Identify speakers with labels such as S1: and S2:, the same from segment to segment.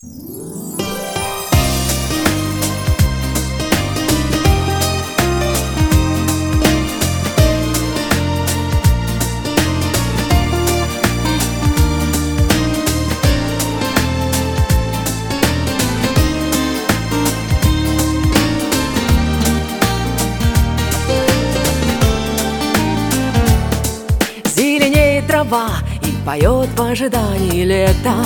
S1: Зеленеет трава и поет в ожидании лета,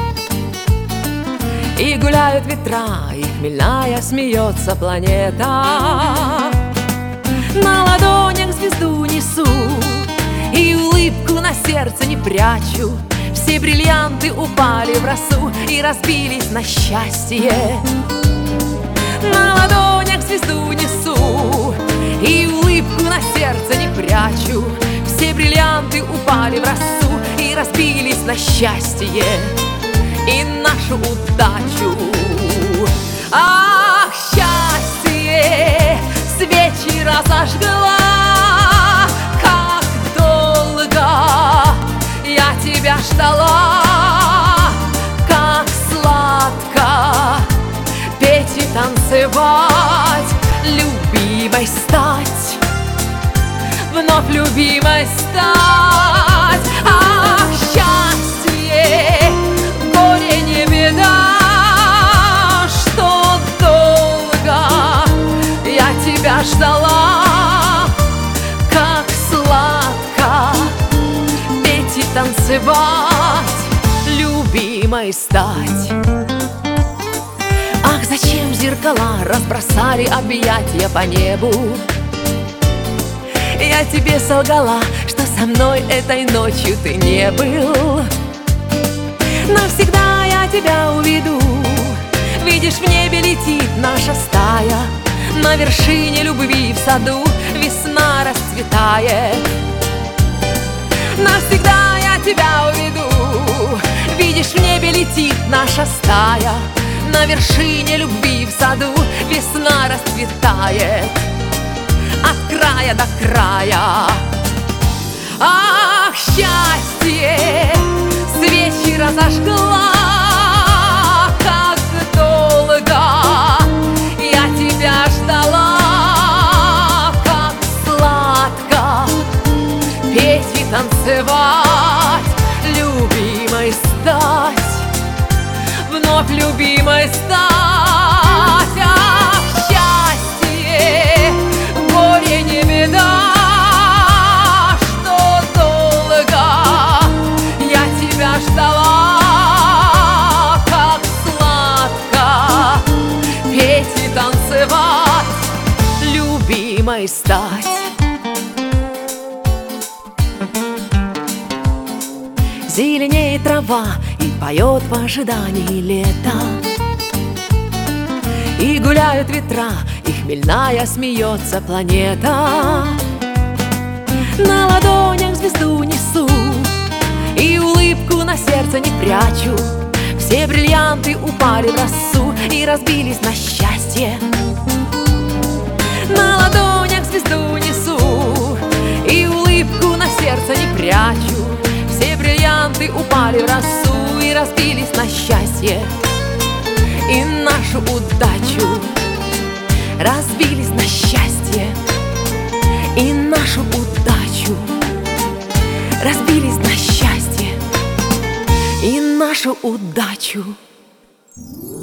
S1: и гуляют ветра, и хмельная смеется планета. На ладонях звезду несу и улыбку на сердце не прячу. Все бриллианты упали в росу и разбились на счастье. На ладонях звезду несу и улыбку на сердце не прячу. Все бриллианты упали в росу и разбились на счастье и нашу удачу. Ах, счастье, свечи разожгла, как долго я тебя ждала, как сладко петь и танцевать, любимой стать, вновь любимой стать. Ах, счастье, горе не беда, что долго я тебя ждала, как сладко петь и танцевать, любимой стать. Ах, зачем зеркала разбросали объятия по небу? Я тебе солгала, что со мной этой ночью ты не был. Навсегда я тебя уведу. Видишь, в небе летит наша стая, на вершине любви в саду весна расцветает. Навсегда я тебя уведу. Видишь, в небе летит наша стая, на вершине любви в саду весна расцветает. От края до края. Ах, счастье, свечи разожгла, как долго я тебя ждала, как сладко петь и танцевать, любимой стать, вновь любимой стать. Ах, счастье, горе не беда, что долго я тебя ждала, как сладко петь и танцевать, любимой стать. Зеленеет трава и поет в ожидании лета, и гуляют ветра, и хмельная смеется планета. На ладонях звезду несу и улыбку на сердце не прячу. Все бриллианты упали в росу и разбились на счастье. На ладонях звезду несу и улыбку на сердце не прячу. Все бриллианты упали в росу и разбились на счастье и нашу удачу. Разбились на счастье и нашу удачу. Разбились на счастье и нашу удачу.